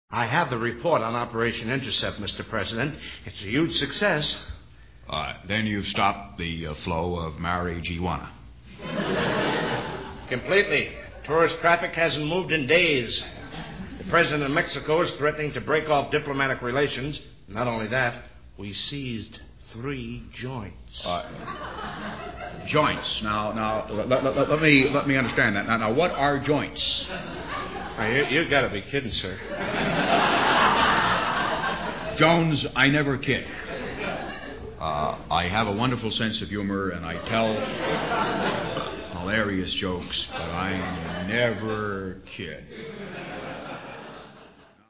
I have the report on Operation Intercept, Mr. President. It's a huge success. Then you've stopped the flow of marijuana. Completely. Tourist traffic hasn't moved in days. The president of Mexico is threatening to break off diplomatic relations. Not only that, we seized 3 joints. Joints. Now, let me understand that. Now, what are joints? You got to be kidding, sir. Jones, I never kid. I have a wonderful sense of humor, and I tell hilarious jokes, but I never kid.